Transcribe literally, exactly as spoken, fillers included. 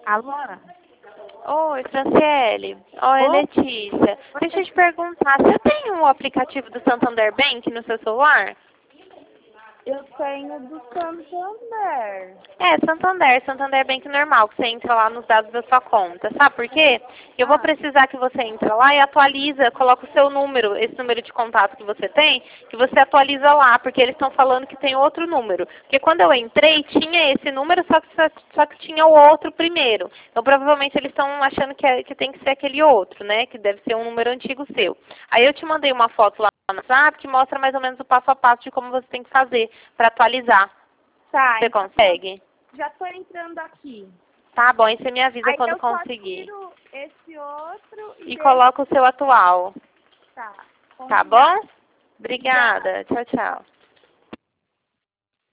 Alô? Oi, Franciele. Oi, Oi? Letícia. Deixa eu te perguntar, você tem o aplicativo do Santander Bank no seu celular? Eu tenho do Santander. É, Santander, Santander Bank normal, que você entra lá nos dados da sua conta. Sabe por quê? Eu vou Ah, precisar que você entre lá e atualiza, coloca o seu número, esse número de contato que você tem, que você atualiza lá, porque eles estão falando que tem outro número. Porque quando eu entrei, tinha esse número, só que, só, só que tinha o outro primeiro. Então, provavelmente, eles estão achando que, é, que tem que ser aquele outro, né? Que deve ser um número antigo seu. Aí eu te mandei uma foto lá no WhatsApp que mostra mais ou menos o passo a passo de como você tem que fazer para atualizar. tá. Você Então consegue? já tô entrando aqui. Tá bom, e você me avisa Aí quando eu só conseguir. tiro esse outro e E deixo. coloca o seu atual. Tá. Tá Combinado. bom? Obrigada. Obrigada. Tchau, tchau.